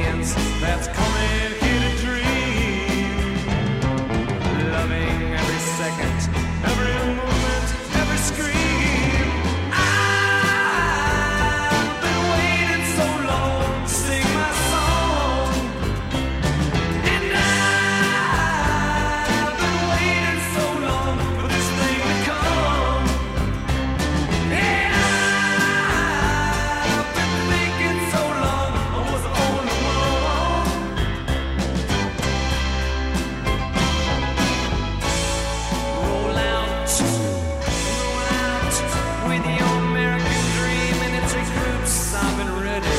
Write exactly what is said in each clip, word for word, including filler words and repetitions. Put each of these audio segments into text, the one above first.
audience that's coming here to dream, loving every second, every movement, every scream. I've been waiting so long to sing my song, and I've been waiting so long for this thing to come. Yeah, I've been thinking so long I was the only one. Roll out, roll out with your American dream, and it's a groups I've been ready.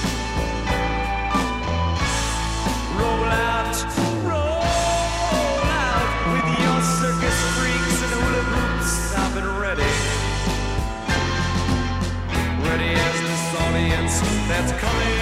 Roll out, roll out with your circus freaks and hula hoops. I've been ready, ready as this audience that's coming